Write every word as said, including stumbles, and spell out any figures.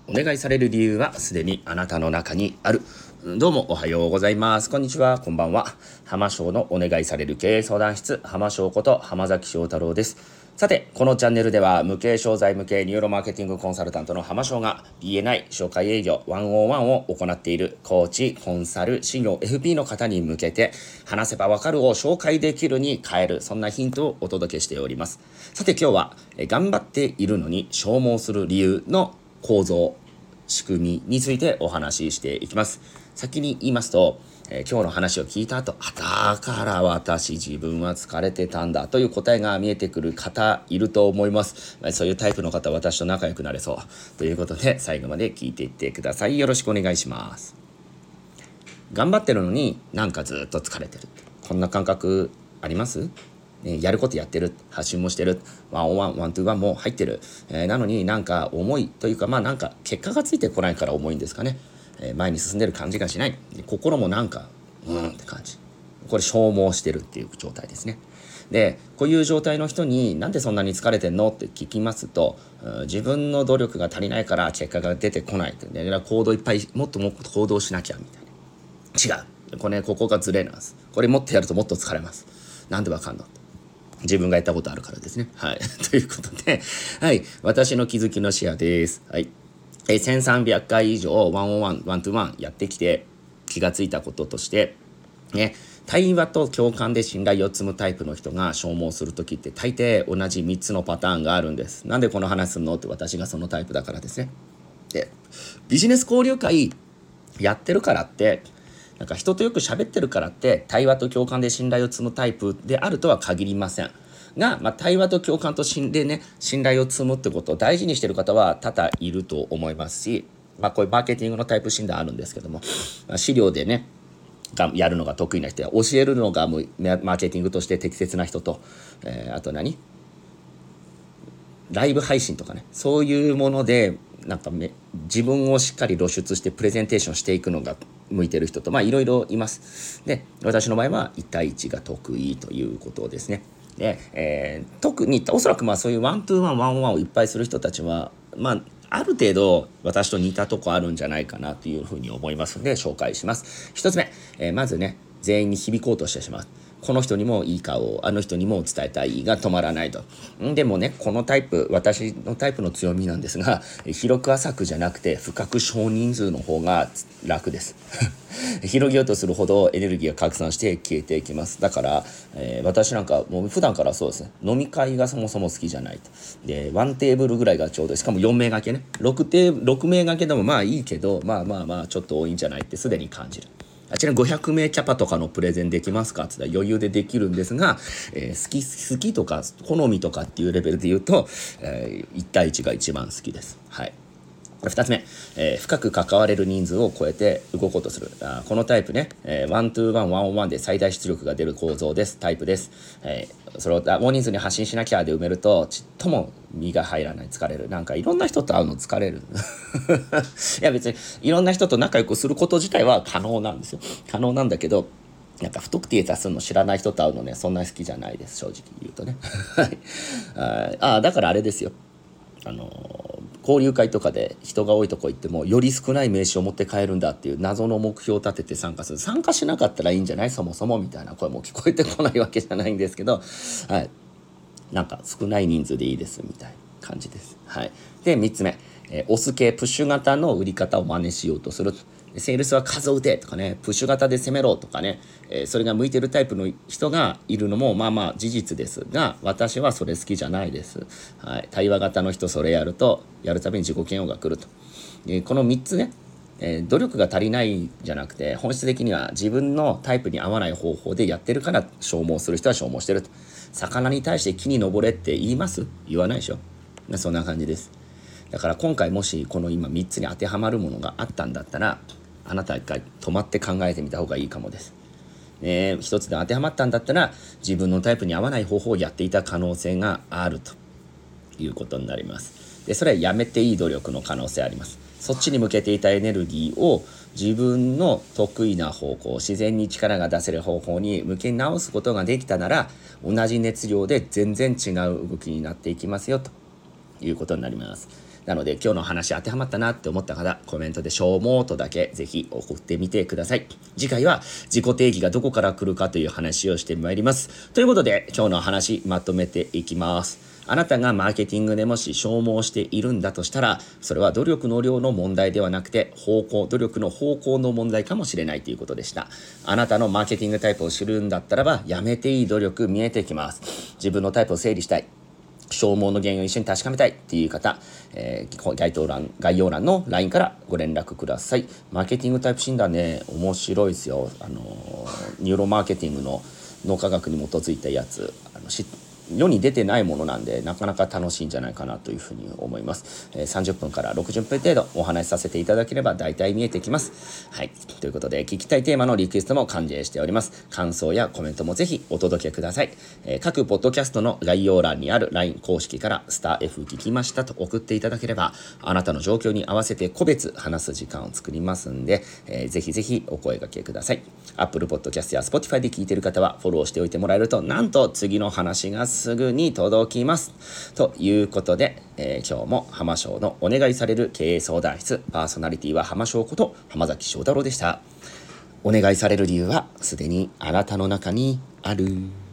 お願いされる理由はすでにあなたの中にある。どうもおはようございます。こんにちは、こんばんは。浜翔のお願いされる経営相談室、浜翔こと浜崎翔太郎です。さて、このチャンネルでは無形商材無形ニューロマーケティングコンサルタントの浜翔が ビーエヌアイ 紹介営業ひゃくいちを行っているコーチ、コンサル、事業 エフピー の方に向けて話せばわかるを紹介できるに変える、そんなヒントをお届けしております。さて今日はえ頑張っているのに消耗する理由の構造、仕組みについてお話ししていきます。先に言いますと、えー、今日の話を聞いた後、あ、だから私自分は疲れてたんだという答えが見えてくる方いると思います。そういうタイプの方、私と仲良くなれそうということで、最後まで聞いていってください。よろしくお願いします。頑張ってるのになんかずっと疲れてる、こんな感覚あります？ね、やることやってる、発信もしてる、ワンオンワン、ワントゥーワンも入ってる、えー、なのになんか重いというか、まあなんか結果がついてこないから重いんですかね、えー、前に進んでる感じがしない、心もなんかうーんって感じ、これ消耗してるっていう状態ですね。でこういう状態の人になんでそんなに疲れてんのって聞きますと、自分の努力が足りないから結果が出てこないって、で行動いっぱいもっともっと行動しなきゃみたいな、違う、これ、ね、ここがズレなんです。これもっとやるともっと疲れます。なんでわかんの？自分がやったことあるからですね。はい。ということで、はい。私の気づきのシェアです。はい。え、せんさんびゃっかい以上、ワンオンワン、ワントゥーワンやってきて、気がついたこととして、ね、対話と共感で信頼を積むタイプの人が消耗するときって、大抵同じみっつのパターンがあるんです。なんでこの話すんのって、私がそのタイプだからですね。で、ビジネス交流会やってるからって、なんか人とよく喋ってるからって対話と共感で信頼を積むタイプであるとは限りませんが、まあ、対話と共感と信で、ね、信頼を積むってことを大事にしている方は多々いると思いますし、まあ、こういうマーケティングのタイプ診断あるんですけども、まあ、資料でねがやるのが得意な人や教えるのがもうマーケティングとして適切な人と、えー、あと何ライブ配信とかね、そういうものでなんかめ自分をしっかり露出してプレゼンテーションしていくのが向いてる人と、まあいろいろいます。で、私の場合はいち対いちが得意ということですね。で、えー、特におそらくまあそういうワントゥーワン、ワンオンワンをいっぱいする人たちは、まあある程度私と似たとこあるんじゃないかなというふうに思いますので紹介します。一つ目、えー、まずね、全員に響こうとしてしまう。この人にもいい顔を、あの人にも伝えたいが止まらないと。でもね、このタイプ、私のタイプの強みなんですが、広く浅くじゃなくて深く少人数の方が楽です広げようとするほどエネルギーが拡散して消えていきます。だから、えー、私なんかもう普段からそうですね、飲み会がそもそも好きじゃないと。でワンテーブルぐらいがちょうどいい。しかもよん名掛けね、 6, テーろく名掛けでもまあいいけど、まあまあまあちょっと多いんじゃないってすでに感じる。あちらごひゃく名キャパとかのプレゼンできますかって言ったら余裕でできるんですが、えー、好き好きとか好みとかっていうレベルで言うと、えー、いち対いちが一番好きです。はい。ふたつめ、えー、深く関われる人数を超えて動こうとする。あこのタイプね、えー、ワントゥーワン、ワンオンワンで最大出力が出る構造です。タイプです。えー、それを大人数に発信しなきゃで埋めるとちっとも身が入らない、疲れる。なんかいろんな人と会うの疲れるいや別にいろんな人と仲良くすること自体は可能なんですよ。可能なんだけど、なんか不特定多数の知らない人と会うのね、そんなに好きじゃないです、正直言うとねああだからあれですよ、あの交流会とかで人が多いとこ行ってもより少ない名刺を持って帰るんだっていう謎の目標を立てて参加する。参加しなかったらいいんじゃない、そもそもみたいな声も聞こえてこないわけじゃないんですけど、はい、なんか少ない人数でいいですみたいな感じです。はい、でみっつめ、えー、オス系プッシュ型の売り方を真似しようとする。セールスは数を打てとかね、プッシュ型で攻めろとかね、えー、それが向いてるタイプの人がいるのもまあまあ事実ですが、私はそれ好きじゃないです。はい、対話型の人それやるとやるたびに自己嫌悪が来ると。えー、このみっつね、えー、努力が足りないじゃなくて、本質的には自分のタイプに合わない方法でやってるから消耗する人は消耗してると。魚に対して木に登れって言います？言わないでしょ。そんな感じです。だから今回もしこの今みっつに当てはまるものがあったんだったら、あなた一回止まって考えてみた方がいいかもです。ね、一つで当てはまったんだったら自分のタイプに合わない方法をやっていた可能性があるということになります。でそれはやめていい努力の可能性あります。そっちに向けていたエネルギーを自分の得意な方向、自然に力が出せる方法に向け直すことができたなら、同じ熱量で全然違う動きになっていきますよということになります。 なので今日の話当てはまったなって思った方、コメントでしょうもとだけぜひ送ってみてください。次回は自己定義がどこから来るかという話をしてまいります。ということで今日の話まとめていきます。あなたがマーケティングでもし消耗しているんだとしたら、それは努力の量の問題ではなくて方向、努力の方向の問題かもしれないということでした。あなたのマーケティングタイプを知るんだったらば、やめていい努力見えてきます。自分のタイプを整理したい、消耗の原因を一緒に確かめたいっていう方、えー、概要欄、概要欄の ライン からご連絡ください。マーケティングタイプ診断ね、面白いですよ。あのー、ニューロマーケティングの脳科学に基づいたやつ、あの知世に出てないものなんで、なかなか楽しいんじゃないかなというふうに思います。えー、さんじゅっぷんからろくじゅっぷん程度お話しさせていただければ大体見えてきます。はい。ということで、聞きたいテーマのリクエストも歓迎しております。感想やコメントもぜひお届けください。えー、各ポッドキャストの概要欄にある ライン 公式からスター F 聞きましたと送っていただければ、あなたの状況に合わせて個別話す時間を作りますんで、えー、ぜひぜひお声掛けください。Apple Podcast や Spotify で聞いている方はフォローしておいてもらえると、なんと次の話がすぐに届きますということで、えー、今日も浜翔のお願いされる経営相談室、パーソナリティは浜翔こと浜崎翔太郎でした。お願いされる理由はすでにあなたの中にある。